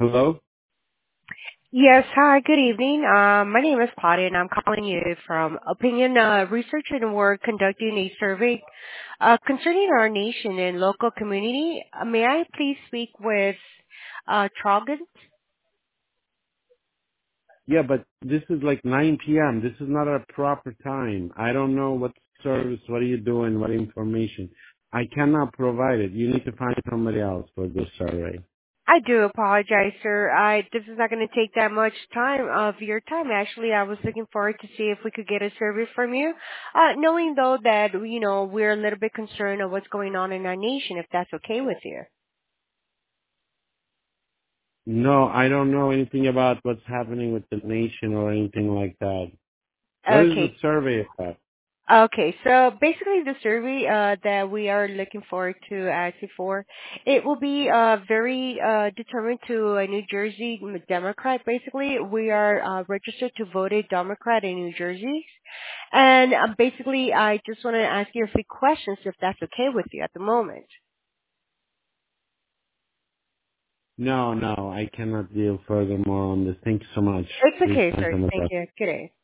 Hello? Yes, hi, good evening. My name is Claudia, and I'm calling you from Opinion Research, and we're conducting a survey concerning our nation and local community. May I please speak with Trogan? Yeah, but this is like 9 p.m. This is not a proper time. I don't know what service, what are you doing, what information. I cannot provide it. You need to find somebody else for this survey. I do apologize, sir. This is not going to take that much time of your time. Actually, I was looking forward to see if we could get a survey from you, knowing though that we're a little bit concerned of what's going on in our nation. If that's okay with you. No, I don't know anything about what's happening with the nation or anything like that. What is the Okay. survey about? Okay, so basically the survey that we are looking forward to asking for, it will be very determined to a New Jersey Democrat. Basically, we are registered to vote a Democrat in New Jersey. And basically, I just want to ask you a few questions if that's okay with you at the moment. No, I cannot deal furthermore on this. Thank you so much. It's Please okay, find sir. somebody Thank else. you. Good day.